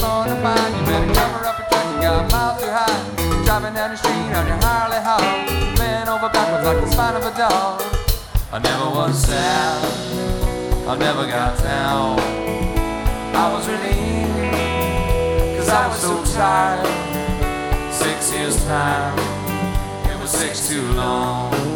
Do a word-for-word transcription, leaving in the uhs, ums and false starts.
going to find. You better cover up your truck, you got miles too high. Driving down the street on your Harley Hog, bent over backwards like the spine of a dog. I never was sad, I never got down. I was relieved, cause I was so tired. Six years time, it was six too long.